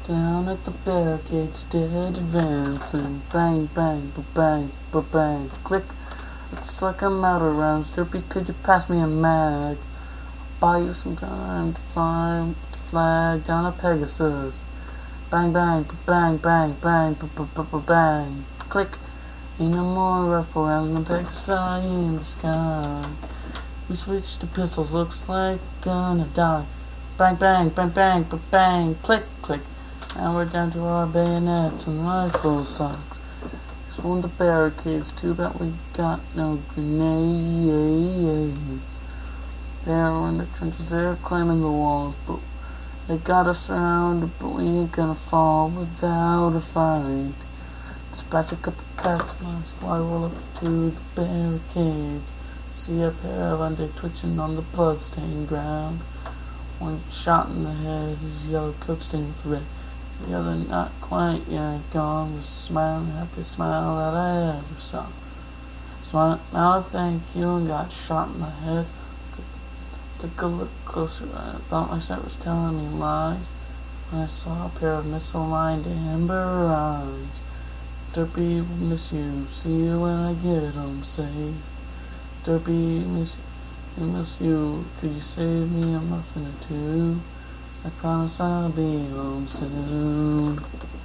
Down at the barricades, dead advancing. Bang, bang, ba-bang, ba-bang. Click. Looks like I'm out of rounds. Derpy, could you pass me a mag? Buy you some time to fly the flag down at Pegasus. Bang, bang, ba-bang, bang, bang, ba-ba-ba-bang. Click. Ain't no more rifle rounds than Pegasus in the sky. We switched to pistols, looks like gonna die. Bang, bang, bang, bang, ba-bang. Click, click. Now we're down to our bayonets and rifle stocks. Storm the barricades, too bad we got no grenades. There in the trenches, they're climbing the walls, but they got us surrounded, but we ain't gonna fall without a fight. Dispatch a couple packs, my squad roll up to the barricades. See a pair of undead twitching on the blood-stained ground. One shot in the head, his yellow coat stained with red. The other not quite yet gone, was smiling the happiest smile that I ever saw. Smiled, now I thank you, and got shot in the head. Took a look closer, I thought my sight was telling me lies. When I saw a pair of missile-lined amber eyes. Derpy, will miss you, see you when I get home safe. Derpy, miss you, could you save me a muffin or two? I promise I'll be home soon.